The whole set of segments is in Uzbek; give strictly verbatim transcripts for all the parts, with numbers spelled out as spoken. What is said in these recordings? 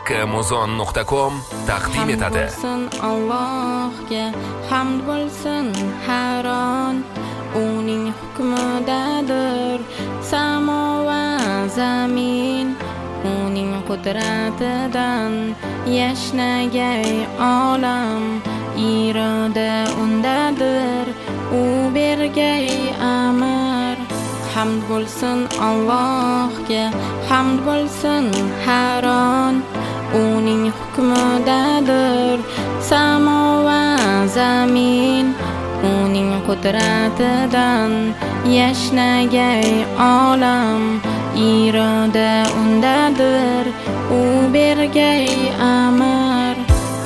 Muzon nuqta com taqdim etadi. Allohga hamd bo'lsin har on, uning hukmidadir samo va zamin. Uning qudratidan yashnagay olam, iroda undadir, u bergay amr. Hamd bo'lsin Allohga, hamd bo'lsin har on, uning hukmidadir samo va zamin. Uning qudratidan yashnagay olam, iroda undadir, u bergay amr.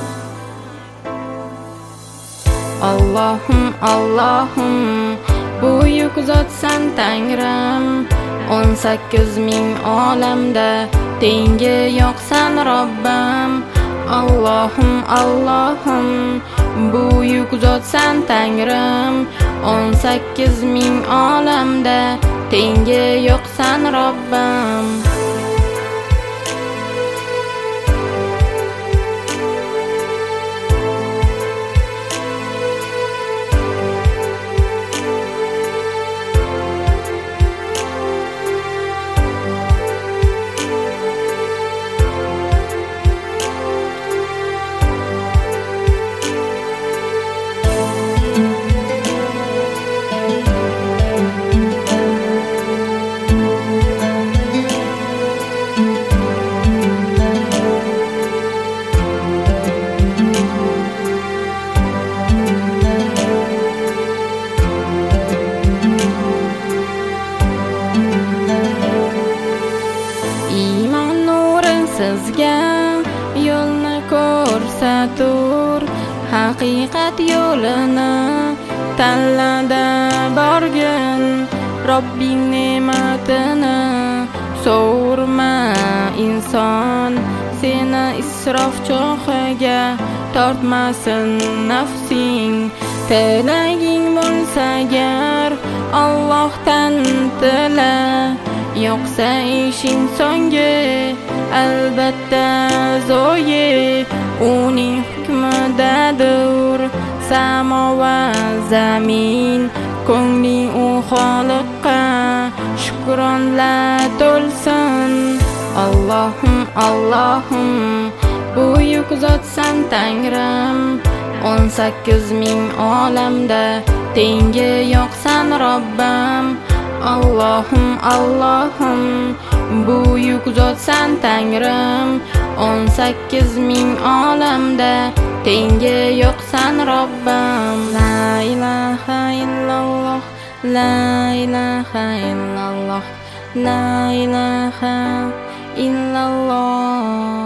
Allohim Allohim buyuk zotsan Tangrim, o'n sakkiz ming olamda tengi yo'qsan Robbam. Allohim Allohim buyuk zotsan Tangrim, o'n sakkiz ming olamda tengi yo'qsan Robbam. Sizga yo'lni ko'rsatur, haqiqat yo'lini tanlada borgin. Robbing ne'matini so'rma inson, seni isrof cho'qiga tortmasin nafsing. Tilaging bo'lsa agar Allohdan tila, yo'qsa ishing so'nggi albatta zoyi. Uning hukmidadir samo va zamin, ko'ngling u Xoliqqa shukronla to'lsin. Allohim Allohim buyuk zotsan Tangrim, o'n sakkiz ming olamda tengi yo'qsan Robbam. Allohim Allohim buyuk zotsan Tangrim, o'n sakkiz ming olamda tengi yo'qsan Robbam. La ilaha illalloh, la ilaha illalloh, la ilaha illalloh.